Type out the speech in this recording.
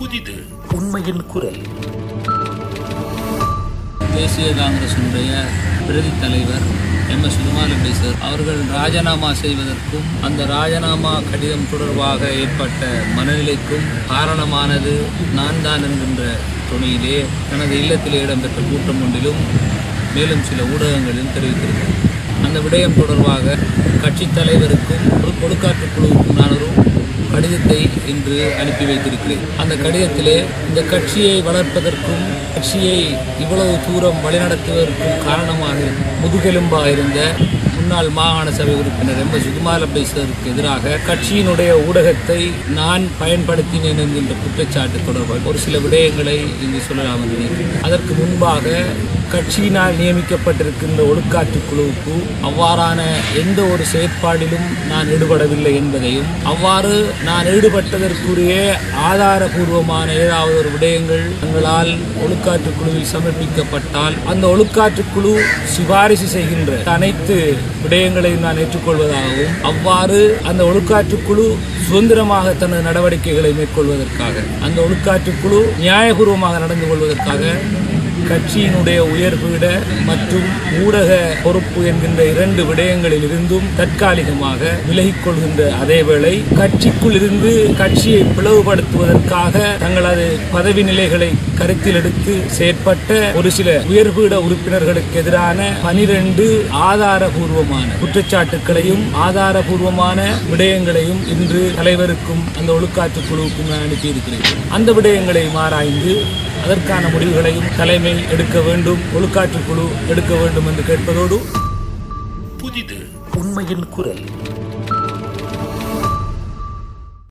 புதிது உண்மையின் குரல். தேசிய காங்கிரசுடைய பிரதி தலைவர் எம்.எஸ். சுகுமாரலிங்கம் அவர்கள் ராஜினாமா செய்வதற்கும் அந்த ராஜினாமா கடிதம் தொடர்பாக ஏற்பட்ட மனநிலைக்கும் காரணமானது நான் தான் என்கின்ற துணையிலே தனது இல்லத்திலே இடம்பெற்ற கூட்டம் ஒன்றிலும் மேலும் சில ஊடகங்களிலும் தெரிவித்திருக்கிறார். அந்த விடயம் தொடர்பாக கட்சித் தலைவருக்கும் ஒரு கொடுக்காற்று குழுவுக்கும் நான் ஒரு கடிதத்தை இன்று அனுப்பி வைத்திருக்கிறேன். அந்த கடிதத்திலே இந்த கட்சியை வளர்ப்பதற்கும் கட்சியை இவ்வளவு தூரம் வழிநடத்துவதற்கும் காரணமாக முதுகெலும்பாக இருந்த முன்னாள் மாகாண சபை உறுப்பினர் எம்.எஸ். சுகுமாரலிங்கத்திற்கு எதிராக கட்சியினுடைய ஊடகத்தை நான் பயன்படுத்தினேன் என்கின்ற குற்றச்சாட்டு தொடர்பாக ஒரு சில விடயங்களை இங்கு சொல்லலாம் என்று நினைக்கிறேன். அதற்கு முன்பாக கட்சியினால் நியமிக்கப்பட்டிருக்கின்ற ஒழுக்காற்று குழுவுக்கு அவ்வாறான எந்த ஒரு செயற்பாடிலும் நான் ஈடுபடவில்லை என்பதையும், அவ்வாறு நான் ஈடுபட்டதற்குரிய ஆதாரபூர்வமான ஏதாவது ஒரு விடயங்கள் தங்களால் ஒழுக்காற்று குழுவில் சமர்ப்பிக்கப்பட்டால் அந்த ஒழுக்காற்று குழு சிபாரிசு செய்கின்ற அனைத்து விடயங்களையும் நான் ஏற்றுக்கொள்வதாகவும், அவ்வாறு அந்த ஒழுக்காற்று குழு சுதந்திரமாக தனது நடவடிக்கைகளை மேற்கொள்வதற்காக, அந்த ஒழுக்காற்று குழு நியாயபூர்வமாக நடந்து கொள்வதற்காக கட்சியினுடைய உயர்பீட மற்றும் ஊடக பொறுப்பு என்கின்ற இரண்டு விடயங்களில் இருந்தும் தற்காலிகமாக விலகிக் கொள்கின்ற அதேவேளை கட்சிக்குள் இருந்து கட்சியை பிளவுபடுத்துவதற்காக தங்களது பதவி நிலைகளை கருத்தில் எடுத்து செயற்பட்ட ஒரு சில உயர்பீட உறுப்பினர்களுக்கு எதிரான 12 ஆதாரபூர்வமான குற்றச்சாட்டுகளையும் ஆதாரபூர்வமான விடயங்களையும் இன்று தலைவருக்கும் அந்த ஒழுக்காற்று குழுவுக்கும் நான் அனுப்பியிருக்கிறேன். அந்த விடயங்களை ஆராய்ந்து அதற்கான முடிவுகளையும் தலைமை எடுக்க வேண்டும், ஒழுக்காற்று குழு எடுக்க வேண்டும் என்று கேட்பதோடு புதிது உண்மையின் குரல்.